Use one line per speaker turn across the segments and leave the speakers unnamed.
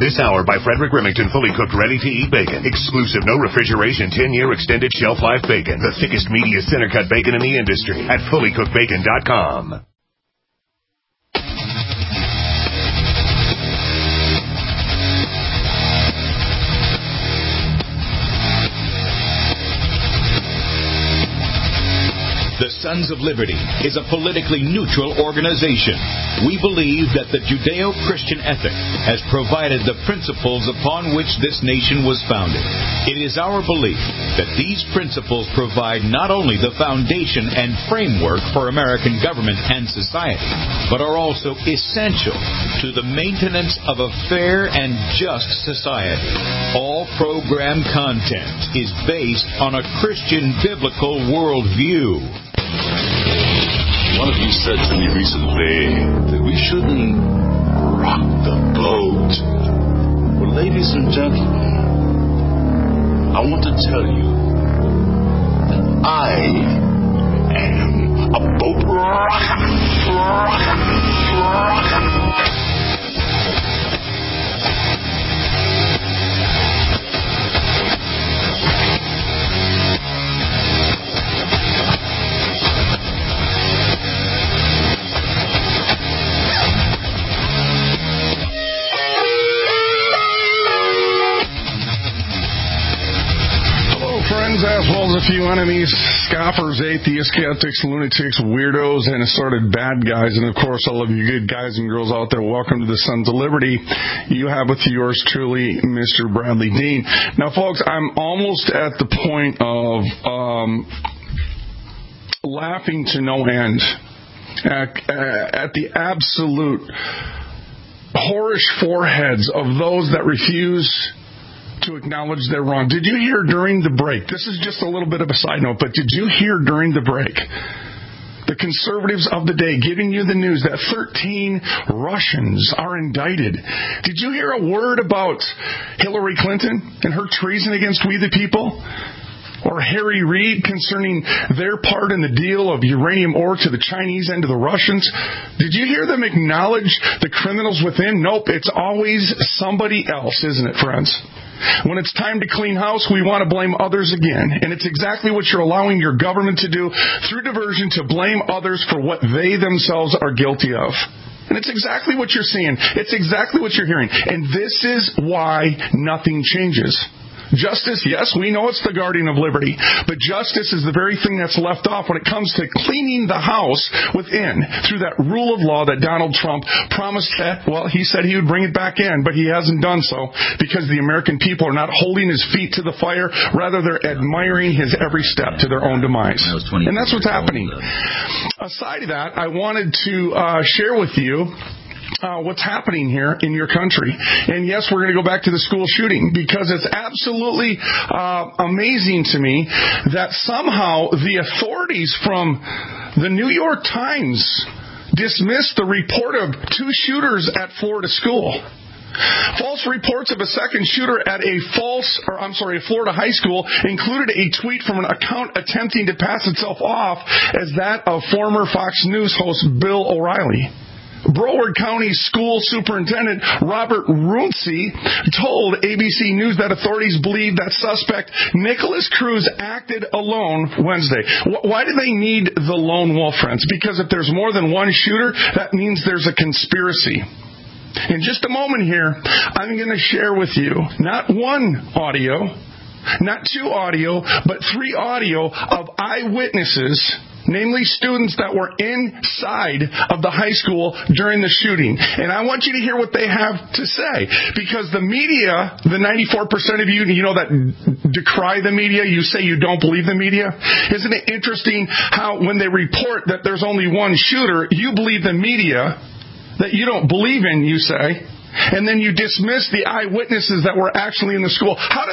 This hour by Frederick Remington, fully cooked, ready-to-eat bacon. Exclusive, no refrigeration, 10-year extended shelf life bacon. The thickest, meatiest center-cut bacon in the industry at fullycookedbacon.com.
The Sons of Liberty is a politically neutral organization. We believe that the Judeo-Christian ethic has provided the principles upon which this nation was founded. It is our belief that these principles provide not only the foundation and framework for American government and society, but are also essential to the maintenance of a fair and just society. All program content is based on a Christian biblical worldview.
One of you said to me recently that we shouldn't rock the boat. Well, ladies and gentlemen, I want to tell you that I am a boat rocker.
Friends, as well as a few enemies, scoffers, atheists, skeptics, lunatics, weirdos, and assorted bad guys, and of course all of you good guys and girls out there, welcome to the Sons of Liberty. You have with yours truly, Mr. Bradley Dean. Now, folks, I'm almost at the point of laughing to no end at the absolute whorish foreheads of those that refuse to acknowledge they're wrong. Did you hear during the break, this is just a little bit of a side note, but did you hear during the break the conservatives of the day giving you the news that 13 Russians are indicted? Did you hear a word about Hillary Clinton and her treason against we the people? Or Harry Reid concerning their part in the deal of uranium ore to the Chinese and to the Russians? Did you hear them acknowledge the criminals within? Nope, it's always somebody else, isn't it, friends? When it's time to clean house, we want to blame others again. And it's exactly what you're allowing your government to do through diversion, to blame others for what they themselves are guilty of. And it's exactly what you're seeing. It's exactly what you're hearing. And this is why nothing changes. Justice, yes, we know it's the guardian of liberty, but justice is the very thing that's left off when it comes to cleaning the house within through that rule of law that Donald Trump promised that, well, he said he would bring it back in, but he hasn't done so because the American people are not holding his feet to the fire. Rather, they're admiring his every step to their own demise. And that's what's happening. Aside of that, I wanted to share with you what's happening here in your country. And yes, we're going to go back to the school shooting because it's absolutely amazing to me that somehow the authorities from the New York Times dismissed the report of two shooters at Florida school. False reports of a second shooter at a Florida high school included a tweet from an account attempting to pass itself off as that of former Fox News host Bill O'Reilly. Broward County School Superintendent Robert Runcie told ABC News that authorities believe that suspect Nicholas Cruz acted alone Wednesday. Why do they need the lone wolf, friends? Because if there's more than one shooter, that means there's a conspiracy. In just a moment here, I'm going to share with you not one audio, not two audio, but three audio of eyewitnesses, namely students that were inside of the high school during the shooting. And I want you to hear what they have to say. Because the media, the 94% of you that decry the media, you say you don't believe the media. Isn't it interesting how when they report that there's only one shooter, you believe the media that you don't believe in, you say. And then you dismiss the eyewitnesses that were actually in the school. How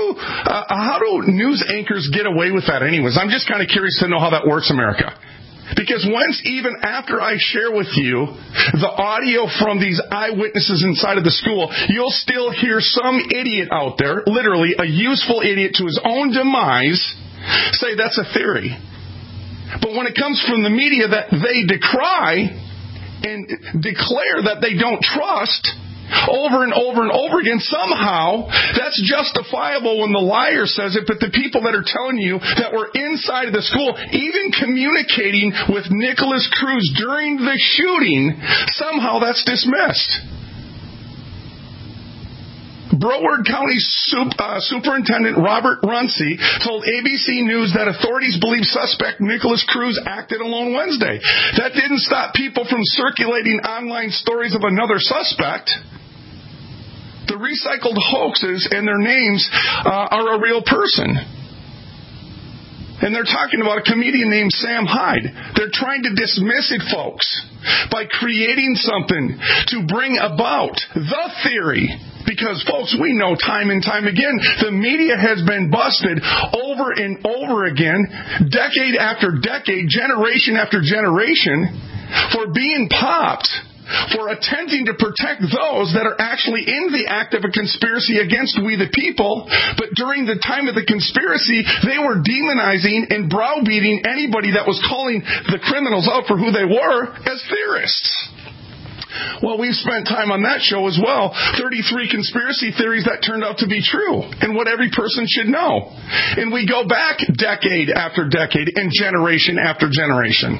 do news anchors get away with that anyways? I'm just kind of curious to know how that works, America. Because once, even after I share with you the audio from these eyewitnesses inside of the school, you'll still hear some idiot out there, literally a useful idiot to his own demise, say that's a theory. But when it comes from the media that they decry and declare that they don't trust, over and over and over again. Somehow, that's justifiable when the liar says it, but the people that are telling you that were inside of the school, even communicating with Nicholas Cruz during the shooting, somehow that's dismissed. Broward County Superintendent Robert Runcie told ABC News that authorities believe suspect Nicholas Cruz acted alone Wednesday. That didn't stop people from circulating online stories of another suspect. The recycled hoaxes and their names are a real person. And they're talking about a comedian named Sam Hyde. They're trying to dismiss it, folks, by creating something to bring about the theory. Because, folks, we know time and time again, the media has been busted over and over again, decade after decade, generation after generation, for being popped, for attempting to protect those that are actually in the act of a conspiracy against we the people. But during the time of the conspiracy, they were demonizing and browbeating anybody that was calling the criminals out for who they were as theorists. Well, we've spent time on that show as well. 33 conspiracy theories that turned out to be true, and what every person should know. And we go back decade after decade and generation after generation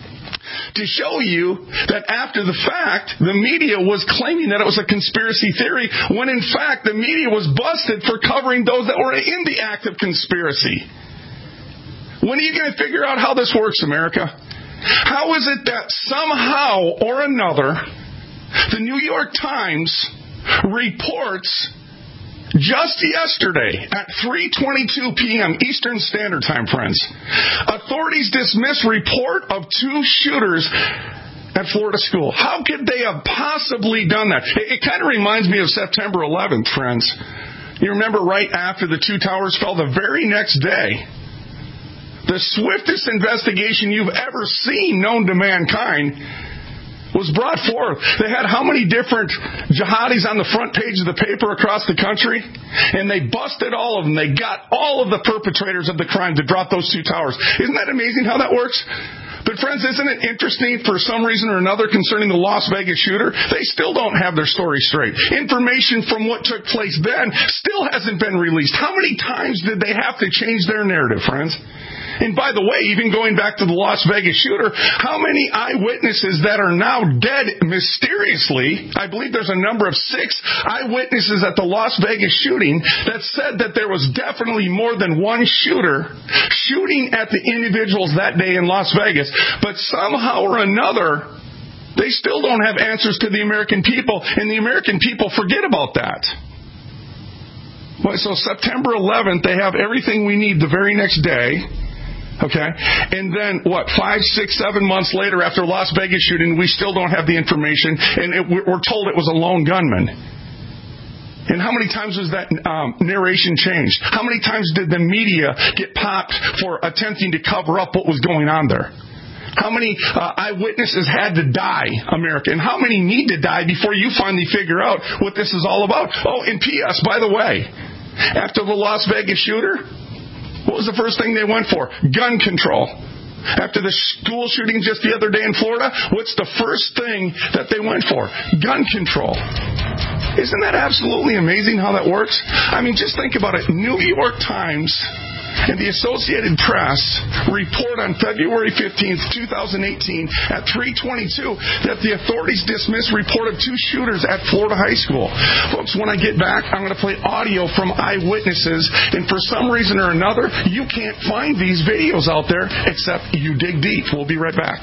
to show you that after the fact, the media was claiming that it was a conspiracy theory, when in fact the media was busted for covering those that were in the act of conspiracy. When are you going to figure out how this works, America? How is it that somehow or another, the New York Times reports just yesterday at 3:22 p.m. Eastern Standard Time, friends, authorities dismiss report of 2 shooters at Florida school? How could they have possibly done that? It kind of reminds me of September 11th, friends. You remember right after the 2 towers fell, the very next day, the swiftest investigation you've ever seen known to mankind was brought forth. They had how many different jihadis on the front page of the paper across the country? And they busted all of them. They got all of the perpetrators of the crime to drop those 2 towers. Isn't that amazing how that works? But friends, isn't it interesting for some reason or another concerning the Las Vegas shooter? They still don't have their story straight. Information from what took place then still hasn't been released. How many times did they have to change their narrative, friends? And by the way, even going back to the Las Vegas shooter, how many eyewitnesses that are now dead mysteriously? I believe there's a number of 6 eyewitnesses at the Las Vegas shooting that said that there was definitely more than one shooter shooting at the individuals that day in Las Vegas. But somehow or another, they still don't have answers to the American people, and the American people forget about that. Well, so September 11th, they have everything we need the very next day. Okay? And then, 5, 6, 7 months later after Las Vegas shooting, we still don't have the information, and we're told it was a lone gunman. And how many times was that narration changed? How many times did the media get popped for attempting to cover up what was going on there? How many eyewitnesses had to die, America? And how many need to die before you finally figure out what this is all about? Oh, and P.S., by the way, after the Las Vegas shooter, what was the first thing they went for? Gun control. After the school shooting just the other day in Florida, what's the first thing that they went for? Gun control. Isn't that absolutely amazing how that works? I mean, just think about it. New York Times and the Associated Press report on February 15th, 2018 at 3:22 that the authorities dismissed report of 2 shooters at Florida high school. Folks, when I get back, I'm going to play audio from eyewitnesses, and for some reason or another, you can't find these videos out there except you dig deep. We'll be right back.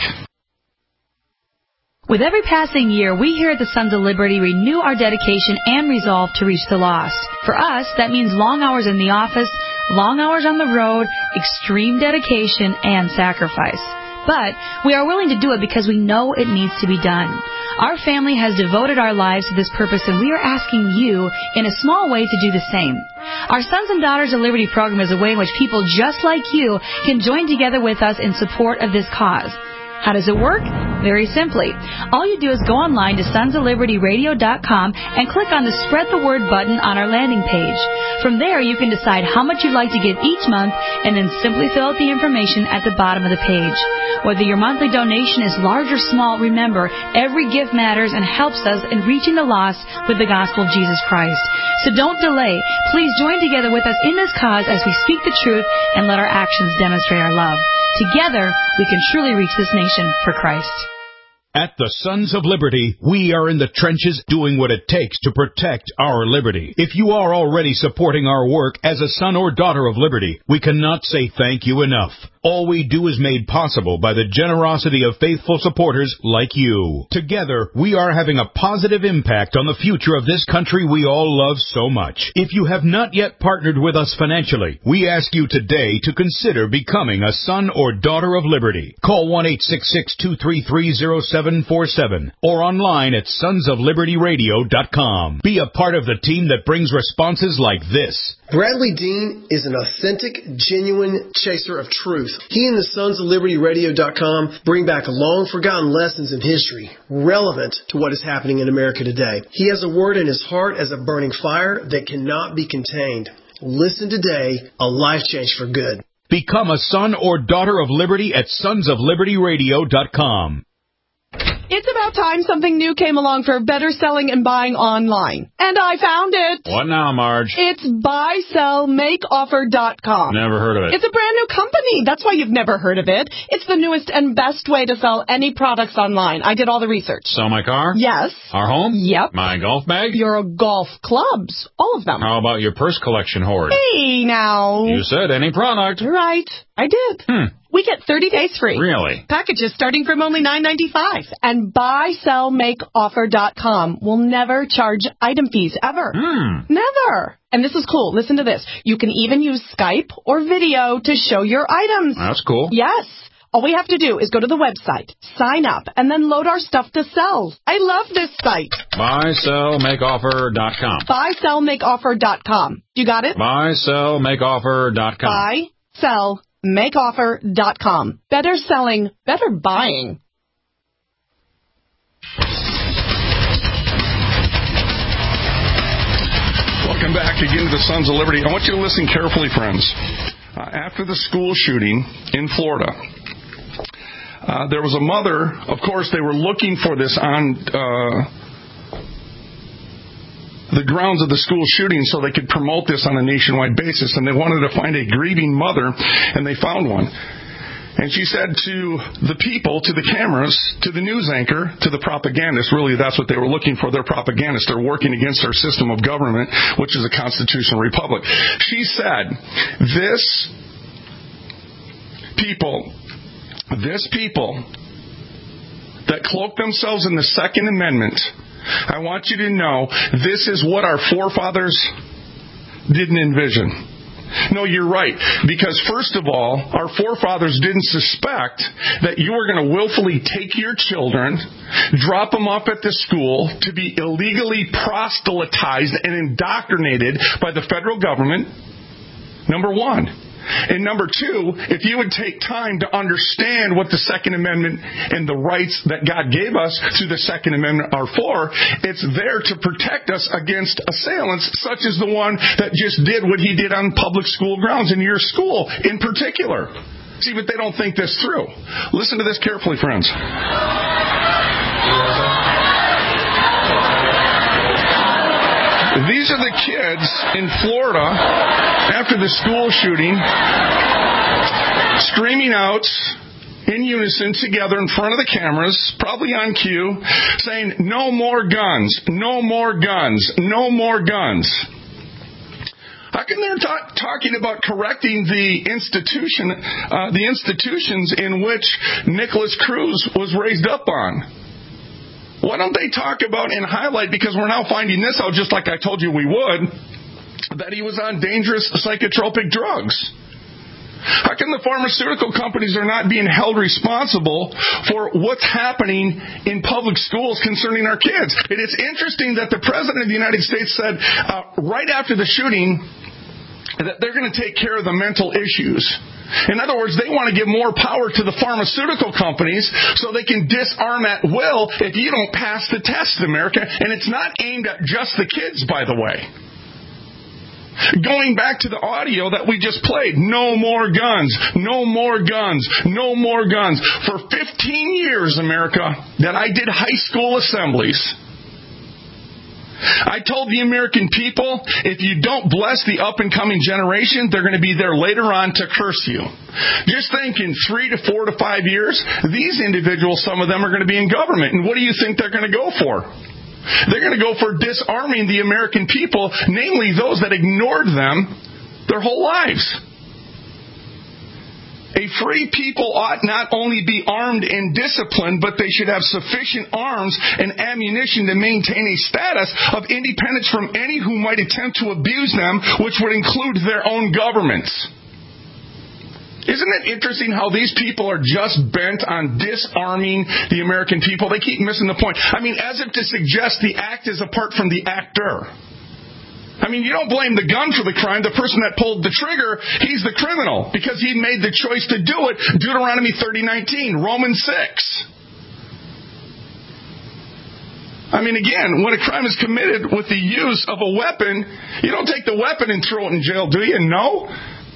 With every passing year, we here at the Sons of Liberty renew our dedication and resolve to reach the lost. For us, that means long hours in the office, long hours on the road, extreme dedication, and sacrifice. But we are willing to do it because we know it needs to be done. Our family has devoted our lives to this purpose, and we are asking you, in a small way, to do the same. Our Sons and Daughters of Liberty program is a way in which people just like you can join together with us in support of this cause. How does it work? Very simply. All you do is go online to sonsoflibertyradio.com and click on the Spread the Word button on our landing page. From there, you can decide how much you'd like to give each month and then simply fill out the information at the bottom of the page. Whether your monthly donation is large or small, remember, every gift matters and helps us in reaching the lost with the gospel of Jesus Christ. So don't delay. Please join together with us in this cause as we speak the truth and let our actions demonstrate our love. Together, we can truly reach this nation for Christ.
At the Sons of Liberty, we are in the trenches doing what it takes to protect our liberty. If you are already supporting our work as a son or daughter of liberty, we cannot say thank you enough. All we do is made possible by the generosity of faithful supporters like you. Together, we are having a positive impact on the future of this country we all love so much. If you have not yet partnered with us financially, we ask you today to consider becoming a son or daughter of liberty. Call 1-866-233-0747 or online at sonsoflibertyradio.com. Be a part of the team that brings responses like this.
Bradley Dean is an authentic, genuine chaser of truth. He and the Sons of Liberty Radio.com bring back long-forgotten lessons in history, relevant to what is happening in America today. He has a word in his heart as a burning fire that cannot be contained. Listen today, a life change for good.
Become a son or daughter of liberty at sonsoflibertyradio.com.
It's about time something new came along for better selling and buying online. And I found it.
What now, Marge?
It's buysellmakeoffer.com.
Never heard of it.
It's a brand new company. That's why you've never heard of it. It's the newest and best way to sell any products online. I did all the research.
Sell my car?
Yes.
Our home?
Yep.
My golf bag?
Your golf clubs. All of them.
How about your purse collection hoard?
Hey, now.
You said any product.
Right. I did. We get 30 days free.
Really?
Packages starting from only $9.95. And buysellmakeoffer.com will never charge item fees ever. Never. And this is cool. Listen to this. You can even use Skype or video to show your items.
That's cool.
Yes. All we have to do is go to the website, sign up, and then load our stuff to sell. I love this site.
Buysellmakeoffer.com.
Buysellmakeoffer.com. You got it?
Buysellmakeoffer.com.
Buysellmakeoffer.com. Better selling, better buying.
Welcome back again to the Sons of Liberty. I want you to listen carefully, friends. After the school shooting in Florida, there was a mother. Of course, they were looking for this on the grounds of the school shooting so they could promote this on a nationwide basis. And they wanted to find a grieving mother, and they found one. And she said to the people, to the cameras, to the news anchor, to the propagandist, really that's what they were looking for, their propagandists. They're working against our system of government, which is a constitutional republic. She said, this people that cloak themselves in the Second Amendment, I want you to know this is what our forefathers didn't envision. No, you're right. Because first of all, our forefathers didn't suspect that you were going to willfully take your children, drop them off at the school to be illegally proselytized and indoctrinated by the federal government, number one. And number two, if you would take time to understand what the Second Amendment and the rights that God gave us through the Second Amendment are for, it's there to protect us against assailants such as the one that just did what he did on public school grounds in your school in particular. See, but they don't think this through. Listen to this carefully, friends. These are the kids in Florida after the school shooting, screaming out in unison together in front of the cameras, probably on cue, saying, "No more guns, no more guns, no more guns." How come they're talking about correcting the institutions in which Nicholas Cruz was raised up on? Why don't they talk about and highlight, because we're now finding this out just like I told you we would, that he was on dangerous psychotropic drugs? How come the pharmaceutical companies are not being held responsible for what's happening in public schools concerning our kids? And it's interesting that the President of the United States said right after the shooting, that they're going to take care of the mental issues. In other words, they want to give more power to the pharmaceutical companies so they can disarm at will if you don't pass the test in America. And it's not aimed at just the kids, by the way. Going back to the audio that we just played, no more guns, no more guns, no more guns. For 15 years, America, that I did high school assemblies, I told the American people, if you don't bless the up-and-coming generation, they're going to be there later on to curse you. Just think, in 3 to 4 to 5 years, these individuals, some of them are going to be in government. And what do you think they're going to go for? They're going to go for disarming the American people, namely those that ignored them their whole lives. A free people ought not only be armed and disciplined, but they should have sufficient arms and ammunition to maintain a status of independence from any who might attempt to abuse them, which would include their own governments. Isn't it interesting how these people are just bent on disarming the American people? They keep missing the point. I mean, as if to suggest the act is apart from the actor. I mean, you don't blame the gun for the crime. The person that pulled the trigger, he's the criminal because he made the choice to do it. Deuteronomy 30:19, Romans 6. I mean, again, when a crime is committed with the use of a weapon, you don't take the weapon and throw it in jail, do you? No.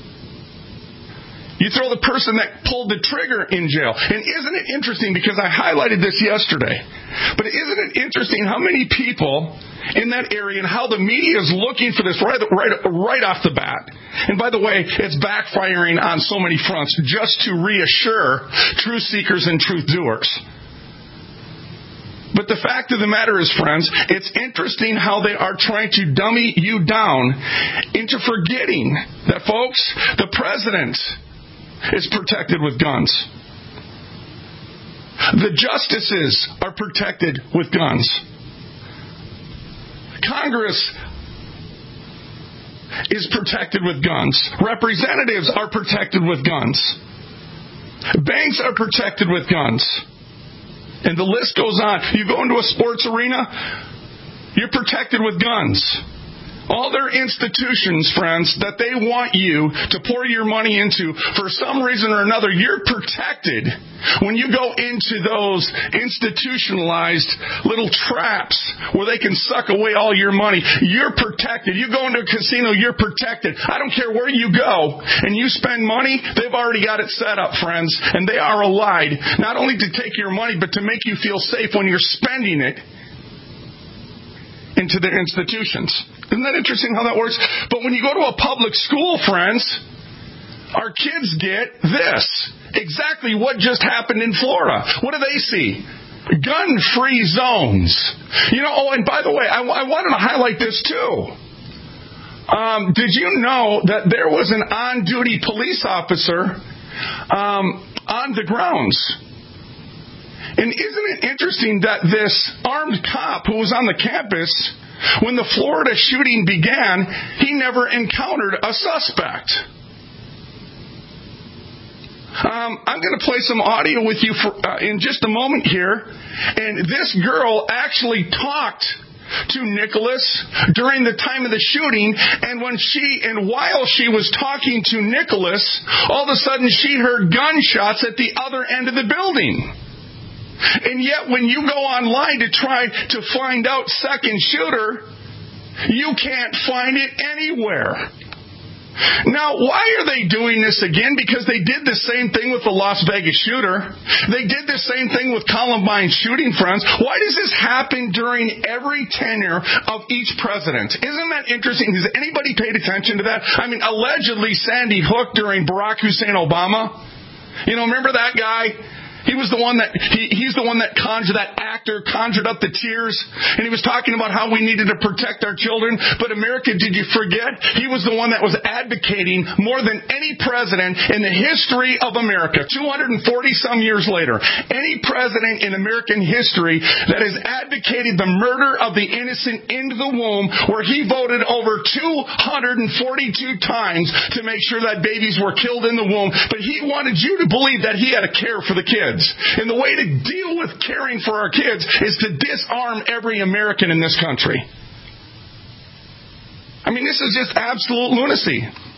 You throw the person that pulled the trigger in jail. And isn't it interesting, because I highlighted this yesterday, but isn't it interesting how many people in that area and how the media is looking for this right off the bat? And by the way, it's backfiring on so many fronts just to reassure truth seekers and truth doers. But the fact of the matter is, friends, it's interesting how they are trying to dummy you down into forgetting that, folks, the president is protected with guns. The justices are protected with guns. Congress is protected with guns. Representatives are protected with guns. Banks are protected with guns. And the list goes on. You go into a sports arena, you're protected with guns. All their institutions, friends, that they want you to pour your money into, for some reason or another, you're protected when you go into those institutionalized little traps where they can suck away all your money. You're protected. You go into a casino, you're protected. I don't care where you go and you spend money, they've already got it set up, friends, and they are allied, not only to take your money, but to make you feel safe when you're spending it into their institutions. Isn't that interesting how that works? But when you go to a public school, friends, our kids get this. Exactly what just happened in Florida. What do they see? Gun-free zones. You know, oh, and by the way, I wanted to highlight this too. Did you know that there was an on-duty police officer on the grounds? And isn't it interesting that this armed cop who was on the campus, when the Florida shooting began, he never encountered a suspect? I'm going to play some audio with you in just a moment here. And this girl actually talked to Nicholas during the time of the shooting, and while she was talking to Nicholas, all of a sudden she heard gunshots at the other end of the building. And yet when you go online to try to find out second shooter, you can't find it anywhere. Now, why are they doing this again? Because they did the same thing with the Las Vegas shooter. They did the same thing with Columbine shooting, friends. Why does this happen during every tenure of each president? Isn't that interesting? Has anybody paid attention to that? I mean, allegedly Sandy Hook during Barack Hussein Obama. You know, remember that guy? He was the one that he's the one that conjured up the tears, and he was talking about how we needed to protect our children. But America, did you forget? He was the one that was advocating more than any president in the history of America. 240 some years later, any president in American history that has advocated the murder of the innocent into the womb, where he voted over 242 times to make sure that babies were killed in the womb. But he wanted you to believe that he had a care for the kids. And the way to deal with caring for our kids is to disarm every American in this country. I mean, this is just absolute lunacy.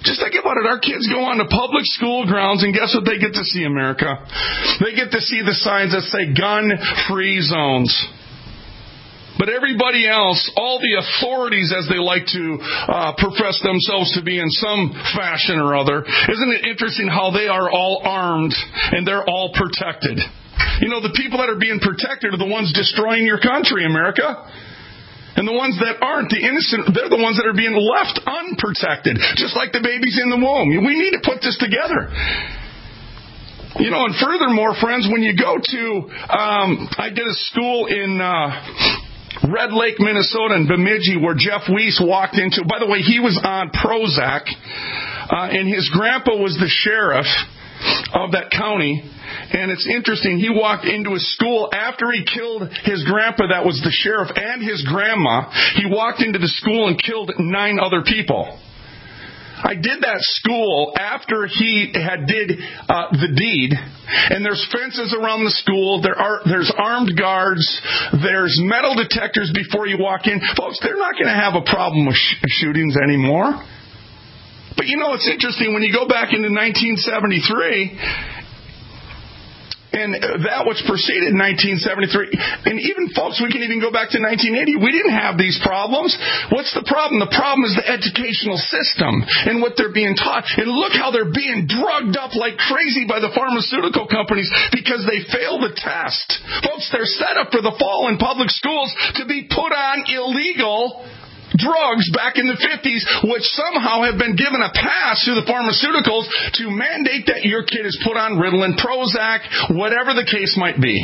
Just think about it. Our kids go on to public school grounds, and guess what they get to see, America? They get to see the signs that say gun-free zones. But everybody else, all the authorities, as they like to profess themselves to be in some fashion or other, isn't it interesting how they are all armed and they're all protected? You know, the people that are being protected are the ones destroying your country, America. And the ones that aren't, the innocent, they're the ones that are being left unprotected, just like the babies in the womb. We need to put this together. You know, and furthermore, friends, when you go to, I did a school in Red Lake, Minnesota, in Bemidji, where Jeff Weiss walked into. By the way, he was on Prozac, and his grandpa was the sheriff of that county. And it's interesting, he walked into a school after he killed his grandpa that was the sheriff and his grandma. He walked into the school and killed 9 other people. I did that school after he had did the deed, and there's fences around the school. There's armed guards. There's metal detectors before you walk in. Folks, they're not going to have a problem with shootings anymore. But you know, it's interesting, when you go back into 1973, and that which preceded 1973, and even, folks, we can even go back to 1980. We didn't have these problems. What's the problem? The problem is the educational system and what they're being taught. And look how they're being drugged up like crazy by the pharmaceutical companies because they fail the test. Folks, they're set up for the fall in public schools to be put on illegal drugs back in the 50s, which somehow have been given a pass through the pharmaceuticals to mandate that your kid is put on Ritalin, Prozac, whatever the case might be.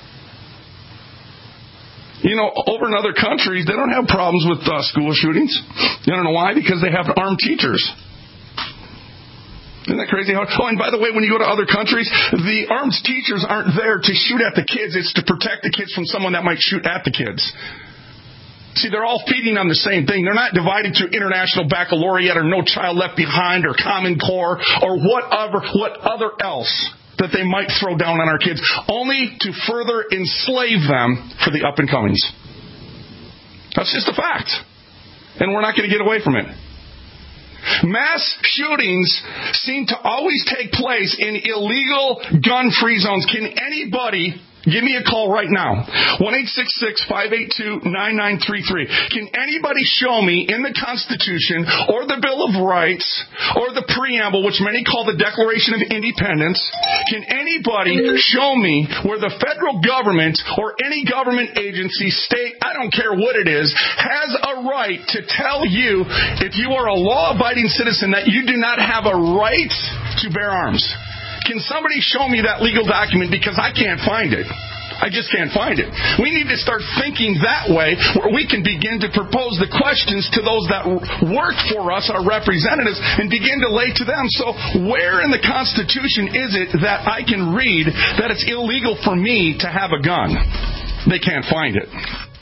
You know, over in other countries, they don't have problems with school shootings. You don't know why? Because they have armed teachers. Isn't that crazy? Oh, and by the way, when you go to other countries, the armed teachers aren't there to shoot at the kids. It's to protect the kids from someone that might shoot at the kids. See, they're all feeding on the same thing. They're not divided through International Baccalaureate or No Child Left Behind or Common Core or what other else that they might throw down on our kids, only to further enslave them for the up-and-comings. That's just a fact. And we're not going to get away from it. Mass shootings seem to always take place in illegal gun-free zones. Can anybody give me a call right now? 1-866-582-9933. Can anybody show me in the Constitution or the Bill of Rights or the preamble, which many call the Declaration of Independence, can anybody show me where the federal government or any government agency, state, I don't care what it is, has a right to tell you, if you are a law-abiding citizen, that you do not have a right to bear arms? Can somebody show me that legal document? Because I can't find it. I just can't find it. We need to start thinking that way, where we can begin to propose the questions to those that work for us, our representatives, and begin to lay to them. So where in the Constitution is it that I can read that it's illegal for me to have a gun? They can't find it.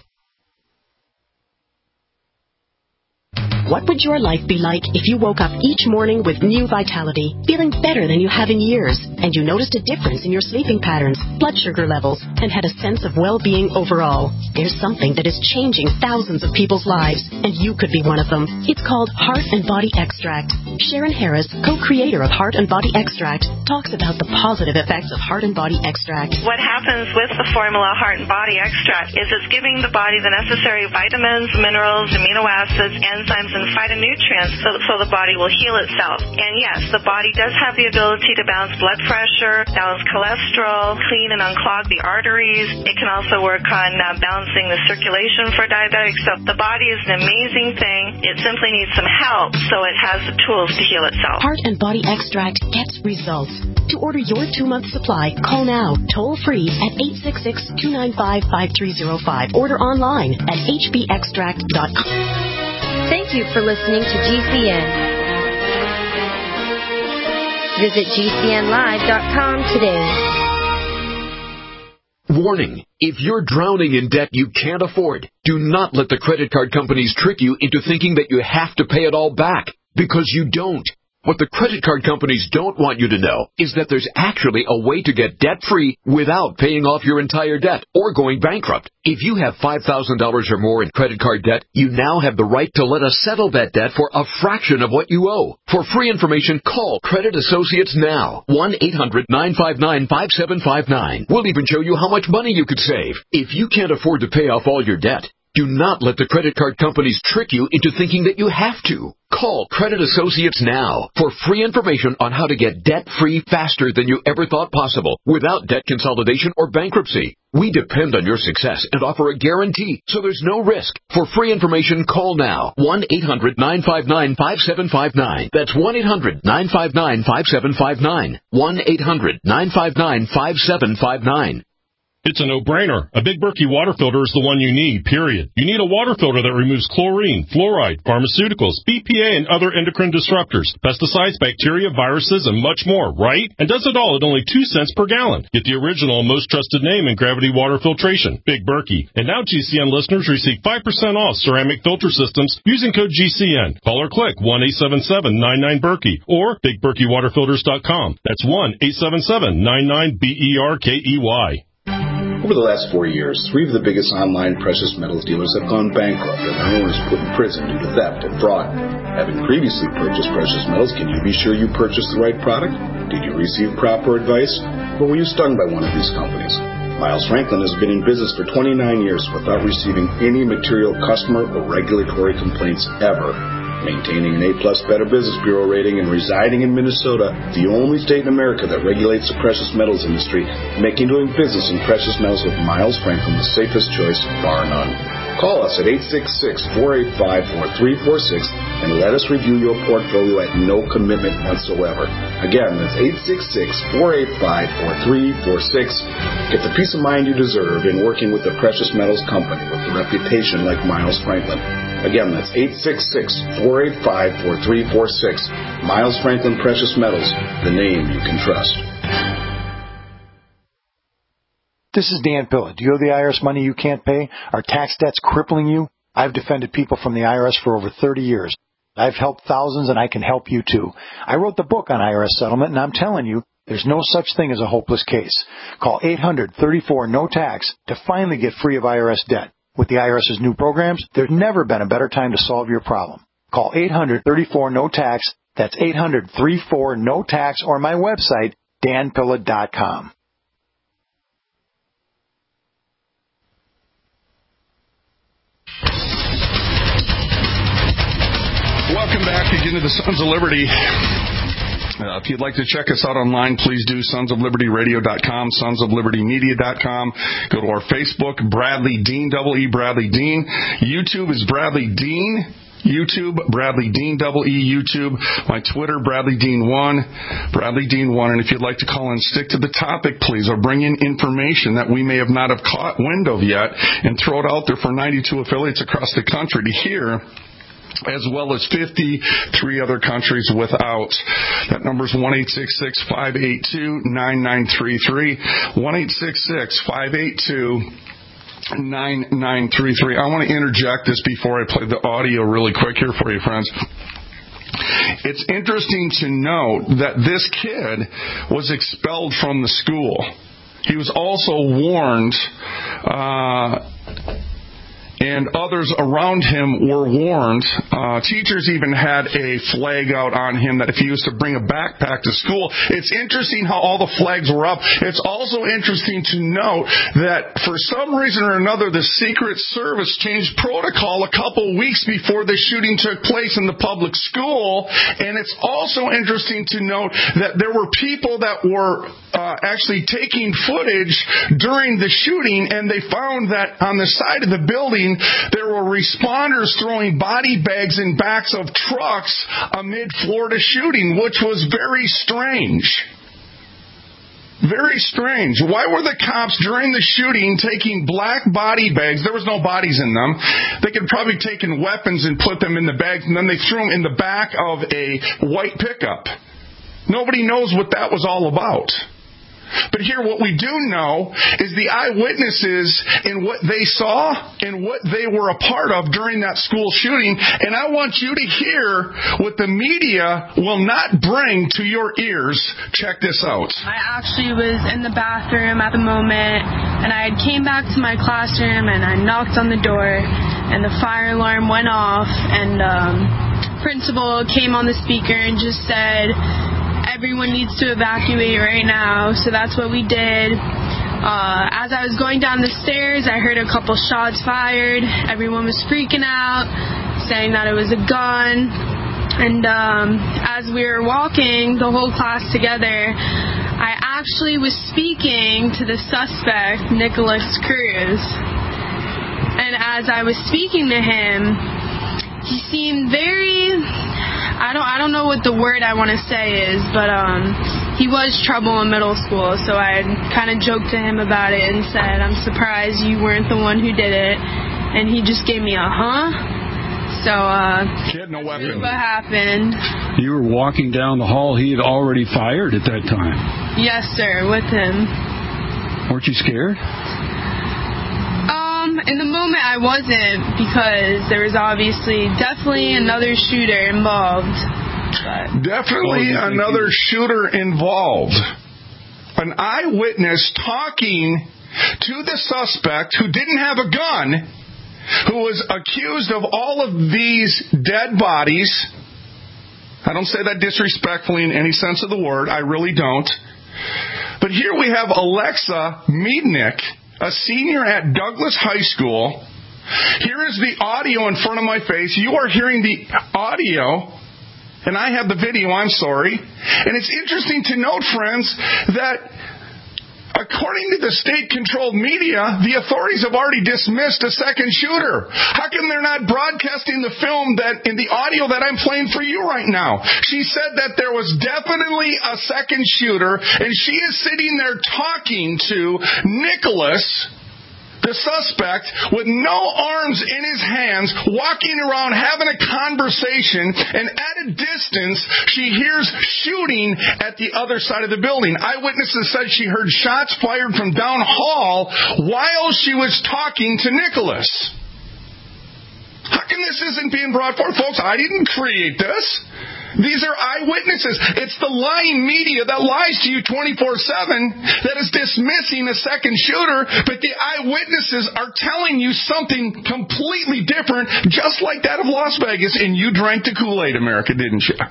What would your life be like if you woke up each morning with new vitality, feeling better than you have in years, and you noticed a difference in your sleeping patterns, blood sugar levels, and had a sense of well-being overall? There's something that is changing thousands of people's lives, and you could be one of them. It's called Heart and Body Extract. Sharon Harris, co-creator of Heart and Body Extract, talks about the positive effects of Heart and Body Extract.
What happens with the formula Heart and Body Extract is it's giving the body the necessary vitamins, minerals, amino acids, enzymes, and phytonutrients so the body will heal itself. And yes, the body does have the ability to balance blood pressure, balance cholesterol, clean and unclog the arteries. It can also work on balancing the circulation for diabetics. So the body is an amazing thing. It simply needs some help so it has the tools to heal itself.
Heart and Body Extract gets results. To order your 2-month supply, call now, toll free at 866-295-5305. Order online at hbextract.com.
Thank you for listening to GCN. Visit GCNlive.com today.
Warning. If you're drowning in debt you can't afford, do not let the credit card companies trick you into thinking that you have to pay it all back, because you don't. What the credit card companies don't want you to know is that there's actually a way to get debt-free without paying off your entire debt or going bankrupt. If you have $5,000 or more in credit card debt, you now have the right to let us settle that debt for a fraction of what you owe. For free information, call Credit Associates now. 1-800-959-5759. We'll even show you how much money you could save. If you can't afford to pay off all your debt, do not let the credit card companies trick you into thinking that you have to. Call Credit Associates now for free information on how to get debt-free faster than you ever thought possible without debt consolidation or bankruptcy. We depend on your success and offer a guarantee, so there's no risk. For free information, call now. 1-800-959-5759. That's 1-800-959-5759. 1-800-959-5759.
It's a no-brainer. A Big Berkey water filter is the one you need, period. You need a water filter that removes chlorine, fluoride, pharmaceuticals, BPA, and other endocrine disruptors, pesticides, bacteria, viruses, and much more, right? And does it all at only 2 cents per gallon. Get the original and most trusted name in gravity water filtration, Big Berkey. And now GCN listeners receive 5% off ceramic filter systems using code GCN. Call or click 1-877-99-BERKEY or BigBerkeyWaterFilters.com. That's 1-877-99-BERKEY.
Over the last 4 years, 3 of the biggest online precious metals dealers have gone bankrupt and their owners put in prison due to theft and fraud. Having previously purchased precious metals, can you be sure you purchased the right product? Did you receive proper advice? Or were you stung by one of these companies? Miles Franklin has been in business for 29 years without receiving any material customer or regulatory complaints ever. Maintaining an A-plus Better Business Bureau rating and residing in Minnesota, the only state in America that regulates the precious metals industry, making doing business in precious metals with Miles Franklin the safest choice, bar none. Call us at 866-485-4346 and let us review your portfolio at no commitment whatsoever. Again, that's 866-485-4346. Get the peace of mind you deserve in working with a precious metals company with a reputation like Miles Franklin. Again, that's 866-485-4346. Miles Franklin Precious Metals, the name you can trust.
This is Dan Pilla. Do you owe the IRS money you can't pay? Are tax debts crippling you? I've defended people from the IRS for over 30 years. I've helped thousands, and I can help you too. I wrote the book on IRS settlement, and I'm telling you, there's no such thing as a hopeless case. Call 800-34-NO-TAX to finally get free of IRS debt. With the IRS's new programs, there's never been a better time to solve your problem. Call 800-34-NO-TAX. That's 800-34-NO-TAX, or my website, danpilla.com.
Welcome back again to the Sons of Liberty. If you'd like to check us out online, please do sonsoflibertyradio.com, sonsoflibertymedia.com. Go to our Facebook, Bradley Dean, E. Bradley Dean. YouTube is Bradley Dean. YouTube, Bradley Dean, E. YouTube. My Twitter, Bradley Dean 1, Bradley Dean 1. And if you'd like to call in, stick to the topic, please, or bring in information that we may have not have caught wind of yet and throw it out there for 92 affiliates across the country to hear, as well as 53 other countries without. That number is 1-866-582-9933, 1-866-582-9933. I want to interject this before I play the audio really quick here for you, friends. It's interesting to note that this kid was expelled from the school. He was also warned, and others around him were warned. Teachers even had a flag out on him that if he used to bring a backpack to school. It's interesting how all the flags were up. It's also interesting to note that for some reason or another, the Secret Service changed protocol a couple weeks before the shooting took place in the public school. And it's also interesting to note that there were people that were actually taking footage during the shooting, and they found that on the side of the building there were responders throwing body bags in backs of trucks amid Florida shooting, which was very strange. Very strange. Why were the cops during the shooting taking black body bags? There was no bodies in them. They could probably taken weapons and put them in the bags, and then they threw them in the back of a white pickup. Nobody knows what that was all about. But here what we do know is the eyewitnesses and what they saw and what they were a part of during that school shooting. And I want you to hear what the media will not bring to your ears. Check this out.
I actually was in the bathroom at the moment, and I came back to my classroom, and I knocked on the door, and the fire alarm went off, and principal came on the speaker and just said, everyone needs to evacuate right now. So that's what we did. As I was going down the stairs, I heard a couple shots fired. Everyone was freaking out, saying that it was a gun. And as we were walking, the whole class together, I actually was speaking to the suspect, Nicholas Cruz. And as I was speaking to him, he seemed very, I don't know what the word I want to say is, but he was trouble in middle school, so I kind of joked to him about it and said, I'm surprised you weren't the one who did it. And he just gave me a huh. So
he had no weapon.
What happened?
You were walking down the hall. He had already fired at that time.
Yes, sir, with him.
Weren't you scared?
In the moment I wasn't, because there was definitely another shooter involved.
Definitely another shooter involved. An eyewitness talking to the suspect who didn't have a gun, who was accused of all of these dead bodies. I don't say that disrespectfully in any sense of the word. I really don't. But here we have Alexa Miednick, a senior at Douglas High School. Here is the audio in front of my face. You are hearing the audio, and I have the video, I'm sorry. And it's interesting to note, friends, that according to the state-controlled media, the authorities have already dismissed a second shooter. How come they're not broadcasting the film that in the audio that I'm playing for you right now? She said that there was definitely a second shooter, and she is sitting there talking to Nicholas, the suspect, with no arms in his hands, walking around having a conversation, and at a distance, she hears shooting at the other side of the building. Eyewitnesses said she heard shots fired from down hall while she was talking to Nicholas. How come this isn't being brought forth? Folks, I didn't create this. These are eyewitnesses. It's the lying media that lies to you 24/7 that is dismissing a second shooter, but the eyewitnesses are telling you something completely different, just like that of Las Vegas, and you drank the Kool-Aid, America, didn't you?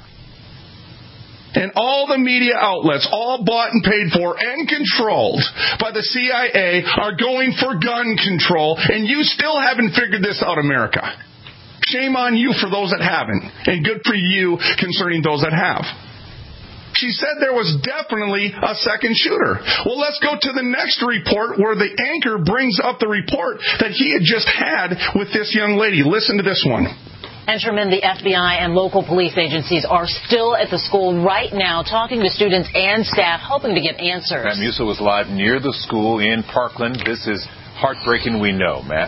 And all the media outlets, all bought and paid for and controlled by the CIA, are going for gun control, and you still haven't figured this out, America. Shame on you for those that haven't, and good for you concerning those that have. She said there was definitely a second shooter. Well, let's go to the next report where the anchor brings up the report that he had just had with this young lady. Listen to this one.
And Sherman, the FBI and local police agencies are still at the school right now talking to students and staff, hoping to get answers.
Matt Musa was live near the school in Parkland. This is heartbreaking, we know. Matt?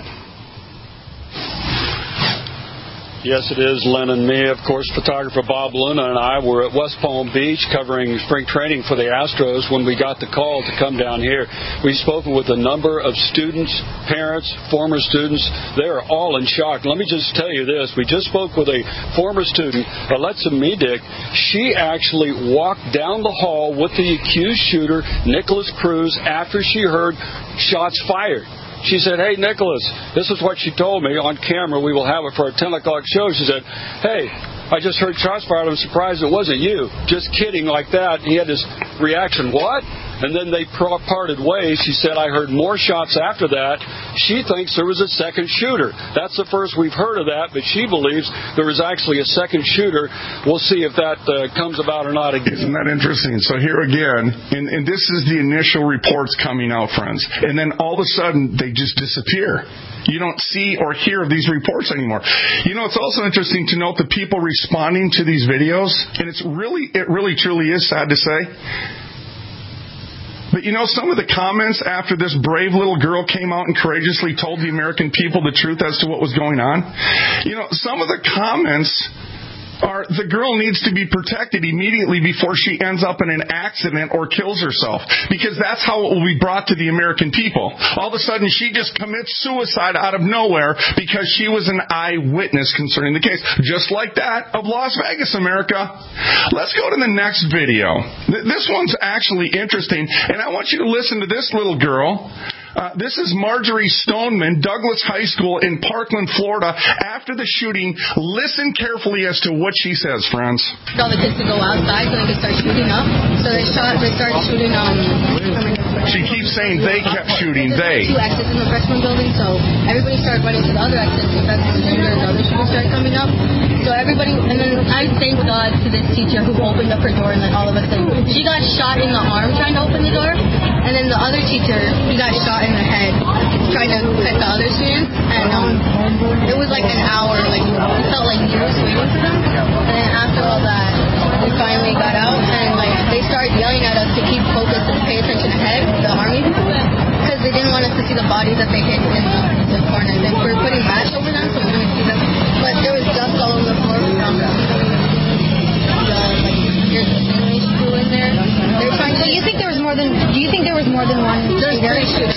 Yes, it is, Len and me. Of course, photographer Bob Luna and I were at West Palm Beach covering spring training for the Astros when we got the call to come down here. We've spoken with a number of students, parents, former students. They are all in shock. Let me just tell you this. We just spoke with a former student, Alexa Miednick. She actually walked down the hall with the accused shooter, Nicholas Cruz, after she heard shots fired. She said, hey, Nicholas, this is what she told me on camera. We will have it for our 10 o'clock show. She said, hey, I just heard shots fired. I'm surprised it wasn't you. Just kidding, like that. He had this reaction, what? And then they parted ways. She said, I heard more shots after that. She thinks there was a second shooter. That's the first we've heard of that, but she believes there was actually a second shooter. We'll see if that comes about or not again.
Isn't that interesting? So here again, and this is the initial reports coming out, friends. And then all of a sudden, they just disappear. You don't see or hear of these reports anymore. You know, it's also interesting to note the people responding to these videos, and it really truly is sad to say. But you know, some of the comments after this brave little girl came out and courageously told the American people the truth as to what was going on, you know, some of the comments are the girl needs to be protected immediately before she ends up in an accident or kills herself. Because that's how it will be brought to the American people. All of a sudden, she just commits suicide out of nowhere because she was an eyewitness concerning the case. Just like that of Las Vegas, America. Let's go to the next video. This one's actually interesting, and I want you to listen to this little girl. This is Marjorie Stoneman, Douglas High School in Parkland, Florida. After the shooting, listen carefully as to what she says, friends.
All the kids to go outside so they could start shooting up. So they started shooting.
She keeps saying they kept shooting. They.
Two exits in the freshman building, so everybody started running to the other exits because the shooter and the other shooter started coming up. So everybody, and then I thank God to this teacher who opened up her door, and then all of a sudden she got shot in the arm trying to open the door, and then the other teacher, he got shot in the head trying to cut the other students, and it was like an hour, like it felt like years waiting for them. And then after all that, we finally got out, and like they started yelling at us to keep focused and pay attention ahead, the army people, because they didn't want us to see the bodies that they hid in the corner. They were putting match over them so we wouldn't see them, but there was dust all over the floor from them. In there. They were trying to.
So you think there was more than? Do you think there was more than one?
There's 3 shooters.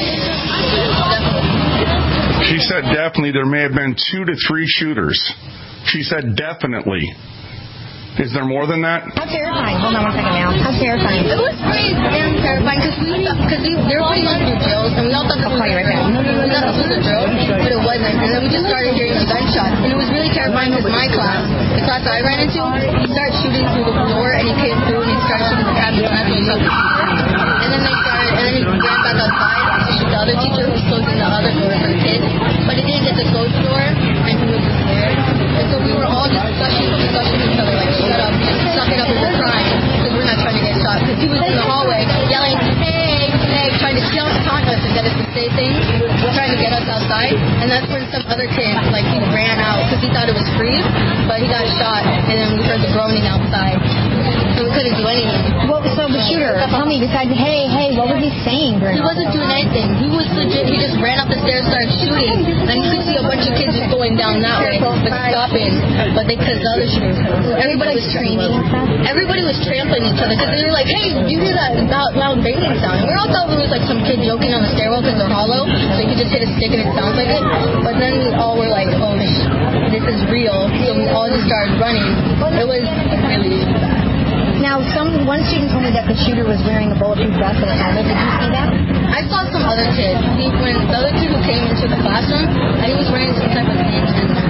She said definitely there may have been 2 to 3 shooters. She said definitely. Is there more than that?
How terrifying. Hold on one second now. How terrifying.
It was pretty damn terrifying because they were putting us through drills, and we all thought this was a drill. We thought this was a drill, but it wasn't. And then we just started hearing the gunshots. And it was really terrifying because my class, the class I ran into, he started shooting through the floor, and he came through, and he started shooting the cabin, and that's when he shot the teacher. And then he ran back outside to shoot the other teacher who was closing the other door for the kids. But he didn't get to close the door, and he was just there. And so we were all just gushing each other, like, shut up, suck it up, and we're crying, because we're not trying to get shot. Because he was in the hallway yelling, hey, trying to taunt us and get us to say things, trying to get us outside. And that's when some other kid, like, he ran out because he thought it was free, but he got shot, and then we heard the groaning outside. So we couldn't do anything.
So the shooter, tell me, besides, hey, what was he saying?
He wasn't doing anything. He was legit, he just ran up the stairs, started shooting, and you could see a bunch of kids just going down that way, but stopping, but because the other shooters. Everybody was training. Everybody was trampling each other because they were like, hey, you hear that loud banging sound? And we all thought it was like some kid joking on the stairwell because they're hollow, so you could just hit a stick and it sounds like it. But then we all were like, oh, this is real. So we all just started running. It was really bad.
Now, one student told me that the shooter was wearing a bulletproof vest and a helmet. Did you see that?
I saw some other kid. When the other kid who came into the classroom, he was wearing some type of thing.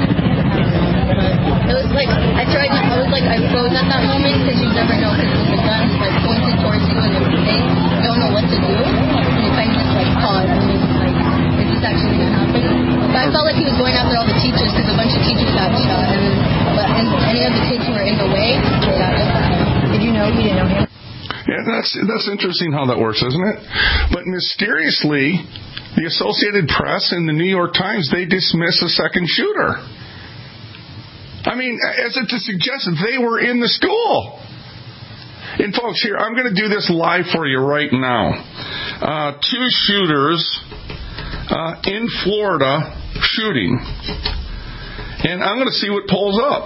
It was like, I froze at that moment because you never know because the gun's like pointed towards you and everything. You don't know what to do. And you kind of just like pause and you're like, is this actually going to happen? But I felt like he was going after all the teachers because a bunch of teachers got shot. But any of the kids who were in the way, they got shot.
Did you know? You didn't know him?
Yeah, that's interesting how that works, isn't it? But mysteriously, the Associated Press and the New York Times, they dismiss a second shooter. I mean, as if to suggest that they were in the school. And folks, here, I'm going to do this live for you right now. 2 shooters in Florida shooting. And I'm going to see what pulls up.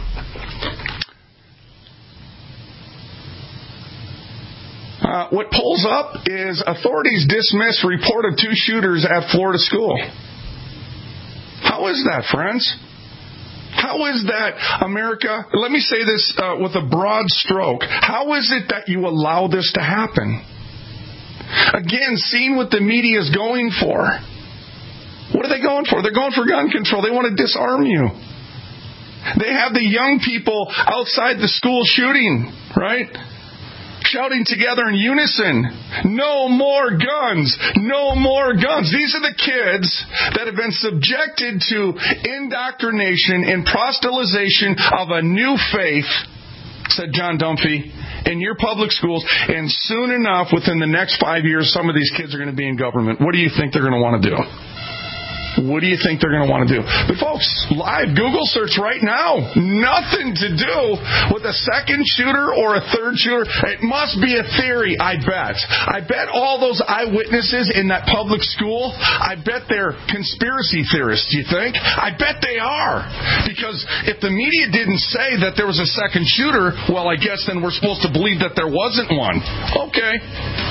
What pulls up is authorities dismiss report of 2 shooters at Florida school. How is that, friends? How is that, America? Let me say this with a broad stroke. How is it that you allow this to happen? Again, seeing what the media is going for. What are they going for? They're going for gun control. They want to disarm you. They have the young people outside the school shooting, right? Shouting together in unison, no more guns, no more guns. These are the kids that have been subjected to indoctrination and proselytization of a new faith, said John Dunphy, in your public schools. And soon enough, within the next 5 years, some of these kids are going to be in government. What do you think they're going to want to do? What do you think they're going to want to do? But folks, live Google search right now. Nothing to do with a second shooter or a third shooter. It must be a theory, I bet. I bet all those eyewitnesses in that public school, I bet they're conspiracy theorists, do you think? I bet they are. Because if the media didn't say that there was a second shooter, well, I guess then we're supposed to believe that there wasn't one. Okay.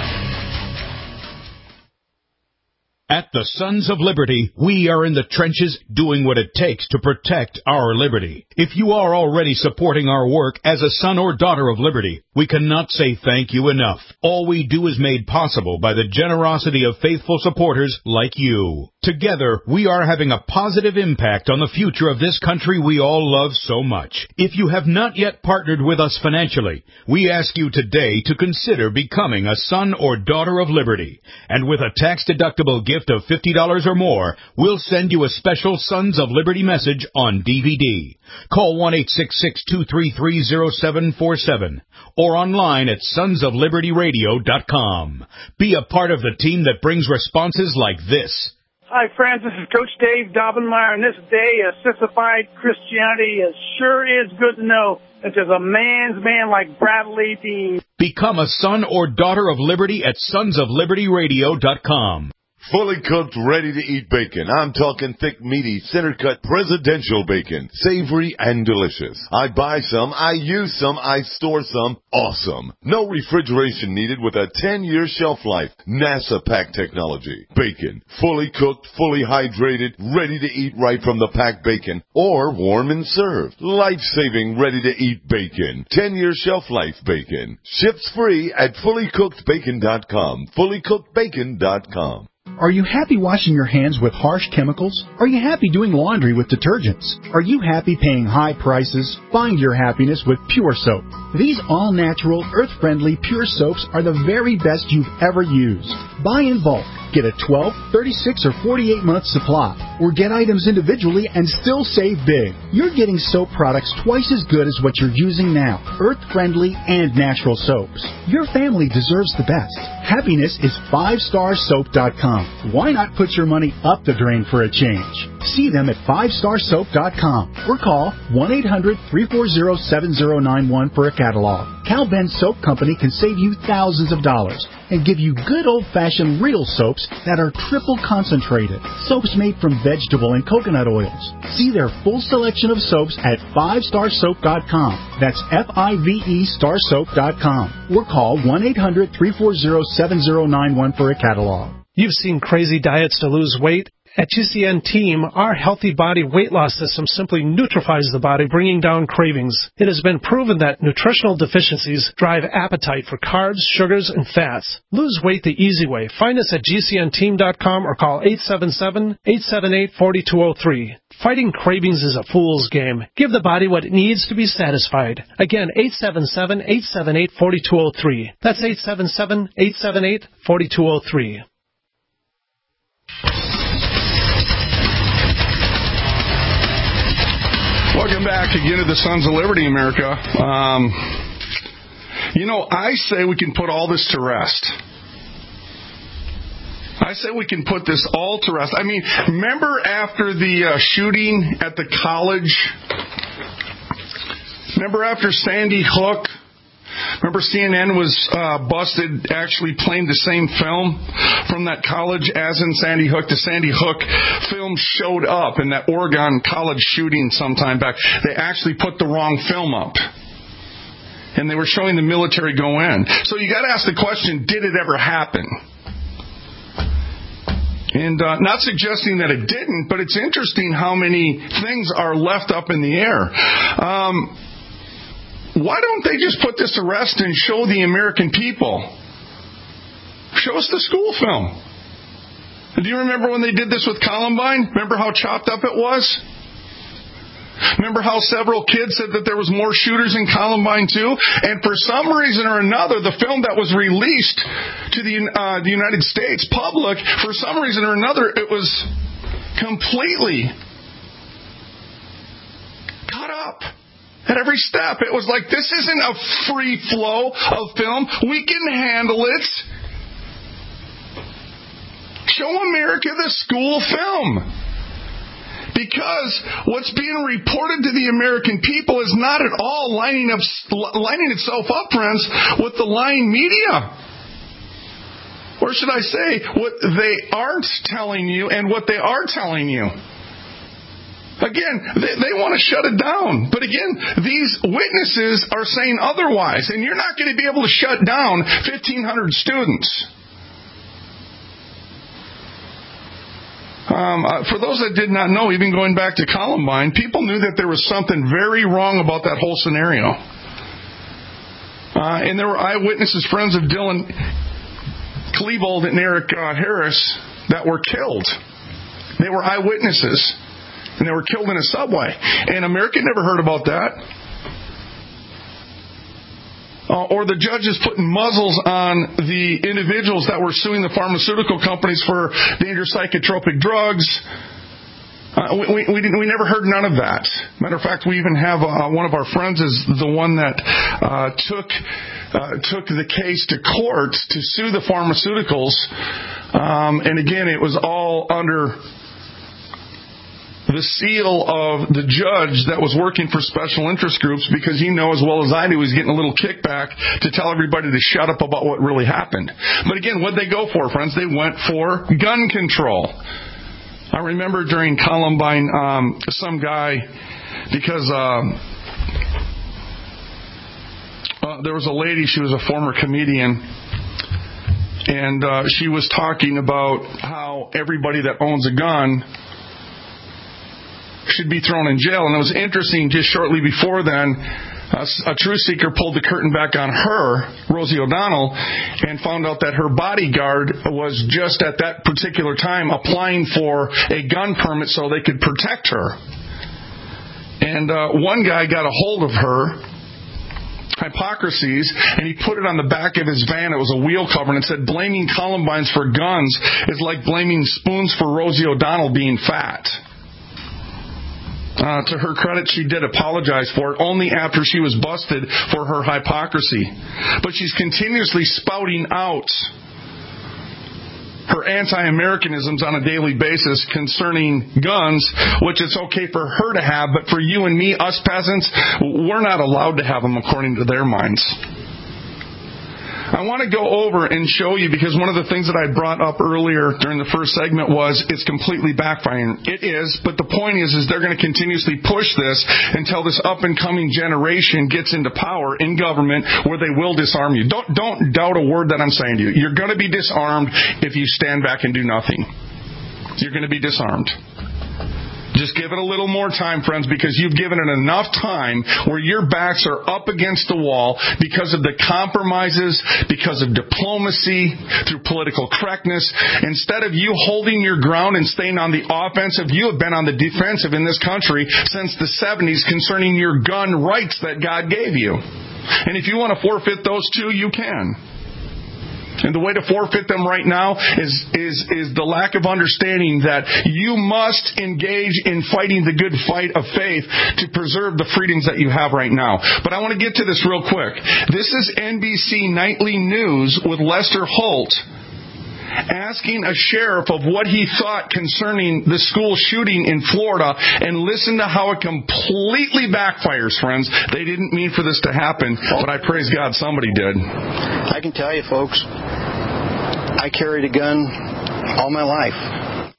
At the Sons of Liberty, we are in the trenches doing what it takes to protect our liberty. If you are already supporting our work as a son or daughter of liberty, we cannot say thank you enough. All we do is made possible by the generosity of faithful supporters like you. Together, we are having a positive impact on the future of this country we all love so much. If you have not yet partnered with us financially, we ask you today to consider becoming a son or daughter of liberty. And with a tax-deductible gift of $50 or more, we'll send you a special Sons of Liberty message on DVD. Call 1-866-233-0747 or online at sonsoflibertyradio.com. Be a part of the team that brings responses like this.
Hi, friends. This is Coach Dave Dobbenmeyer, and this day of sissified Christianity sure is good to know that there's a man's man like Bradley Dean.
Become a son or daughter of liberty at sonsoflibertyradio.com.
Fully cooked, ready-to-eat bacon. I'm talking thick, meaty, center-cut presidential bacon. Savory and delicious. I buy some, I use some, I store some. Awesome. No refrigeration needed with a 10-year shelf life. NASA pack technology. Bacon. Fully cooked, fully hydrated, ready to eat right from the packed bacon. Or warm and served. Life-saving, ready-to-eat bacon. 10-year shelf life bacon. Ships free at fullycookedbacon.com. Fullycookedbacon.com.
Are you happy washing your hands with harsh chemicals? Are you happy doing laundry with detergents? Are you happy paying high prices? Find your happiness with Pure Soap. These all-natural, earth-friendly Pure Soaps are the very best you've ever used. Buy in bulk. Get a 12, 36, or 48-month supply. Or get items individually and still save big. You're getting soap products twice as good as what you're using now. Earth-friendly and natural soaps. Your family deserves the best. Happiness is 5starsoap.com. Why not put your money up the drain for a change? See them at 5starsoap.com or call 1-800-340-7091 for a catalog. Cal Ben Soap Company can save you thousands of dollars and give you good old-fashioned real soaps that are triple concentrated. Soaps made from vegetable and coconut oils. See their full selection of soaps at 5starsoap.com. That's F-I-V-E starsoap.com. Or call 1-800-340-7091 for a catalog.
You've seen crazy diets to lose weight. At GCN Team, our Healthy Body weight loss system simply neutralizes the body, bringing down cravings. It has been proven that nutritional deficiencies drive appetite for carbs, sugars, and fats. Lose weight the easy way. Find us at GCNteam.com or call 877-878-4203. Fighting cravings is a fool's game. Give the body what it needs to be satisfied. Again, 877-878-4203. That's 877-878-4203.
Welcome back again to the Sons of Liberty, America. I say we can put all this to rest. I say we can put this all to rest. I mean, remember after the shooting at the college? Remember after Sandy Hook? Remember CNN was busted actually playing the same film from that college as in Sandy Hook. The Sandy Hook film showed up in that Oregon college shooting sometime back. They actually put the wrong film up. And they were showing the military go in. So you got to ask the question, did it ever happen? And not suggesting that it didn't, but it's interesting how many things are left up in the air. Why don't they just put this to rest and show the American people? Show us the school film. Do you remember when they did this with Columbine? Remember how chopped up it was? Remember how several kids said that there was more shooters in Columbine too? And for some reason or another, the film that was released to the United States public, for some reason or another, it was completely cut up. At every step, it was like, this isn't a free flow of film. We can handle it. Show America the school film. Because what's being reported to the American people is not at all lining itself up, friends, with the lying media. Or should I say, what they aren't telling you and what they are telling you. Again, they want to shut it down. But again, these witnesses are saying otherwise. And you're not going to be able to shut down 1,500 students. For those that did not know, even going back to Columbine, people knew that there was something very wrong about that whole scenario. And there were eyewitnesses, friends of Dylan Klebold and Eric Harris, that were killed. They were eyewitnesses. And they were killed in a subway. And America never heard about that. Or the judges putting muzzles on the individuals that were suing the pharmaceutical companies for dangerous psychotropic drugs. We never heard none of that. Matter of fact, we even have one of our friends is the one that took the case to court to sue the pharmaceuticals. And again, it was all under the seal of the judge that was working for special interest groups, because you know as well as I do he's getting a little kickback to tell everybody to shut up about what really happened. But again, what did they go for, friends? They went for gun control. I remember during Columbine, some guy, because there was a lady, she was a former comedian, and she was talking about how everybody that owns a gun should be thrown in jail. And it was interesting, just shortly before then, a truth seeker pulled the curtain back on her, Rosie O'Donnell, and found out that her bodyguard was just at that particular time applying for a gun permit so they could protect her. And one guy got a hold of her hypocrisies, and he put it on the back of his van. It was a wheel cover, and it said, "Blaming Columbines for guns is like blaming spoons for Rosie O'Donnell being fat." To her credit, she did apologize for it only after she was busted for her hypocrisy. But she's continuously spouting out her anti-Americanisms on a daily basis concerning guns, which it's okay for her to have, but for you and me, us peasants, we're not allowed to have them according to their minds. I want to go over and show you, because one of the things that I brought up earlier during the first segment was it's completely backfiring. It is, but the point is they're going to continuously push this until this up-and-coming generation gets into power in government where they will disarm you. Don't doubt a word that I'm saying to you. You're going to be disarmed if you stand back and do nothing. You're going to be disarmed. Just give it a little more time, friends, because you've given it enough time where your backs are up against the wall because of the compromises, because of diplomacy, through political correctness. Instead of you holding your ground and staying on the offensive, you have been on the defensive in this country since the 70s concerning your gun rights that God gave you. And if you want to forfeit those too, you can. And the way to forfeit them right now is the lack of understanding that you must engage in fighting the good fight of faith to preserve the freedoms that you have right now. But I want to get to this real quick. This is NBC Nightly News with Lester Holt asking a sheriff of what he thought concerning the school shooting in Florida, and listen to how it completely backfires, friends. They didn't mean for this to happen, but I praise God somebody did.
I can tell you, folks, I carried a gun all my life.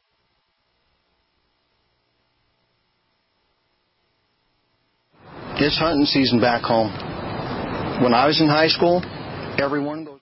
It's hunting season back home. When I was in high school, every one of those.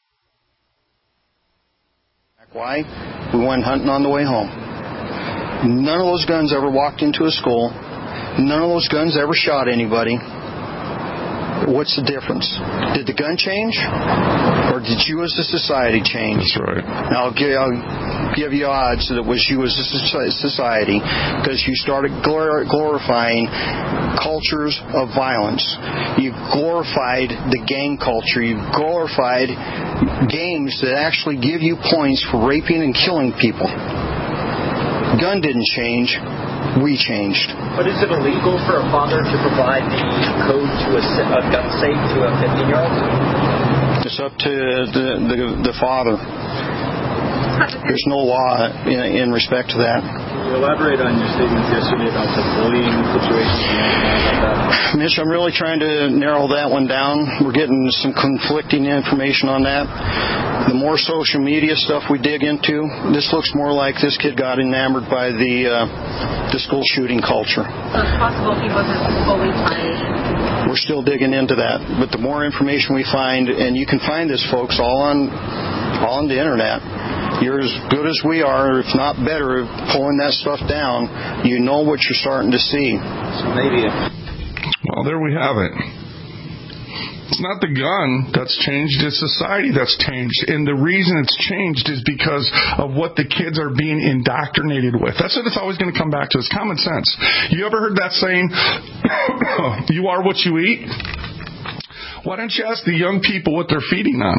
Why? We went hunting on the way home. None of those guns ever walked into a school. None of those guns ever shot anybody. What's the difference? Did the gun change? Or did you as a society change?
That's right.
Now, I'll give you odds that it was you as a society, because you started glorifying cultures of violence. You glorified the gang culture. You glorified games that actually give you points for raping and killing people. Gun didn't change. We changed.
But is it illegal for a father to provide the code to a gun safe to a 15-year-old?
It's up to the father. There's no law in respect to that.
Can you elaborate on your statements yesterday about the bullying situation?
Mitch, I'm really trying to narrow that one down. We're getting some conflicting information on that. The more social media stuff we dig into, this looks more like this kid got enamored by the school shooting culture.
So it's possible he wasn't fully punished.
We're still digging into that. But the more information we find, and you can find this, folks, all on the internet. You're as good as we are, if not better, pulling that stuff down. You know what you're starting to see.
So maybe.
Well, there we have it. It's not the gun that's changed, it's society that's changed. And the reason it's changed is because of what the kids are being indoctrinated with. That's what it's always going to come back to. It's common sense. You ever heard that saying, you are what you eat? Why don't you ask the young people what they're feeding on?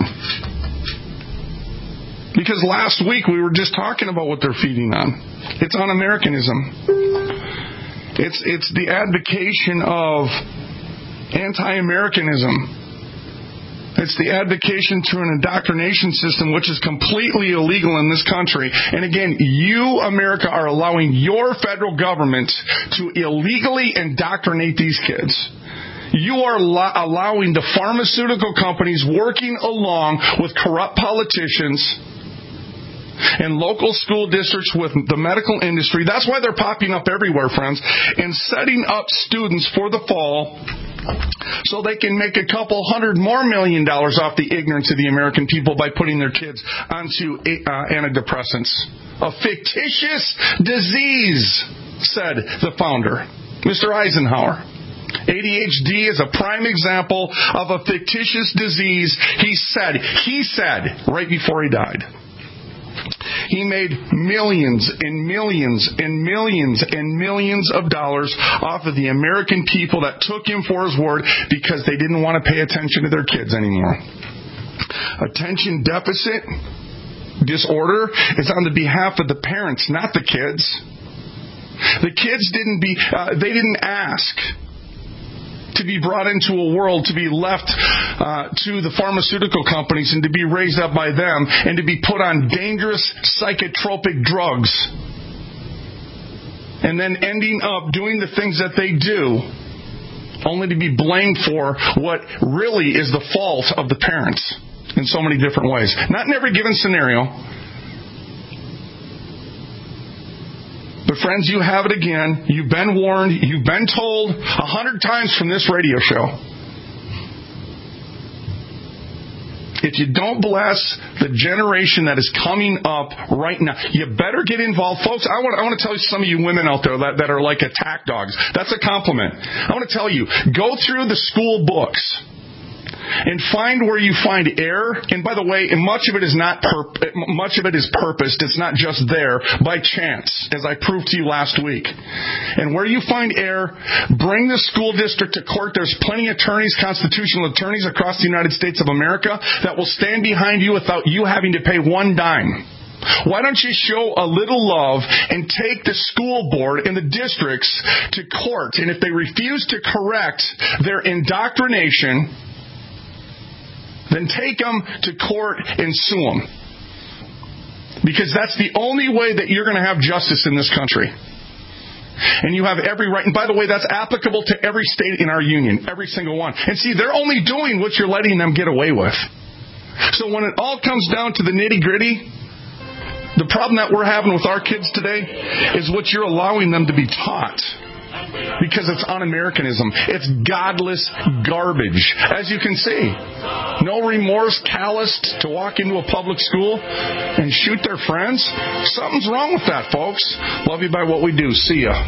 Because last week we were just talking about what they're feeding on. It's un-Americanism. It's the advocation of anti-Americanism. It's the advocation to an indoctrination system which is completely illegal in this country. And again, you, America, are allowing your federal government to illegally indoctrinate these kids. You are allowing the pharmaceutical companies working along with corrupt politicians and local school districts with the medical industry. That's why they're popping up everywhere, friends, and setting up students for the fall so they can make a couple $100 million more off the ignorance of the American people by putting their kids onto antidepressants. A fictitious disease, said the founder, Mr. Eisenhower. ADHD is a prime example of a fictitious disease, he said right before he died. He made millions and millions and millions and millions of dollars off of the American people that took him for his word because they didn't want to pay attention to their kids anymore. Attention deficit disorder is on the behalf of the parents, not the kids. The kids didn't ask to be brought into a world, to be left to the pharmaceutical companies and to be raised up by them and to be put on dangerous psychotropic drugs and then ending up doing the things that they do only to be blamed for what really is the fault of the parents in so many different ways. Not in every given scenario. But friends, you have it again. You've been warned. You've been told 100 times from this radio show. If you don't bless the generation that is coming up right now, you better get involved. Folks, I want to tell you, some of you women out there that are like attack dogs. That's a compliment. I want to tell you, go through the school books and find where you find error. And by the way, much of it is purposed. It's not just there by chance, as I proved to you last week. And where you find error, bring the school district to court. There's plenty of attorneys, constitutional attorneys across the United States of America that will stand behind you without you having to pay one dime. Why don't you show a little love and take the school board and the districts to court? And if they refuse to correct their indoctrination, then take them to court and sue them. Because that's the only way that you're going to have justice in this country. And you have every right. And by the way, that's applicable to every state in our union. Every single one. And see, they're only doing what you're letting them get away with. So when it all comes down to the nitty-gritty, the problem that we're having with our kids today is what you're allowing them to be taught. Because it's un-Americanism. It's godless garbage. As you can see, no remorse, calloused to walk into a public school and shoot their friends. Something's wrong with that, folks. Love you by what we do. See ya.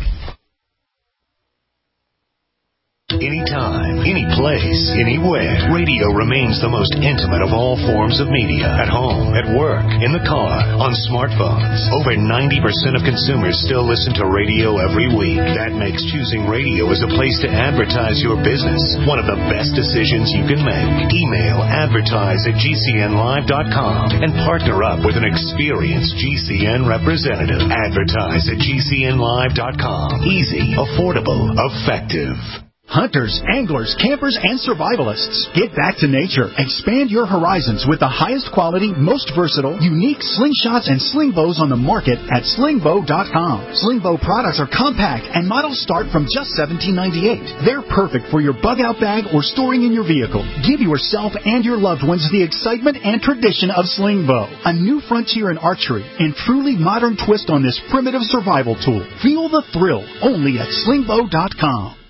Anytime, any place, anywhere. Radio remains the most intimate of all forms of media. At home, at work, in the car, on smartphones. Over 90% of consumers still listen to radio every week. That makes choosing radio as a place to advertise your business one of the best decisions you can make. Email advertise@gcnlive.com and partner up with an experienced GCN representative. Advertise@gcnlive.com. Easy, affordable, effective.
Hunters, anglers, campers, and survivalists. Get back to nature. Expand your horizons with the highest quality, most versatile, unique slingshots and sling bows on the market at slingbow.com. Slingbow products are compact and models start from just $17.98. They're perfect for your bug-out bag or storing in your vehicle. Give yourself and your loved ones the excitement and tradition of Slingbow, a new frontier in archery and truly modern twist on this primitive survival tool. Feel the thrill only at slingbow.com.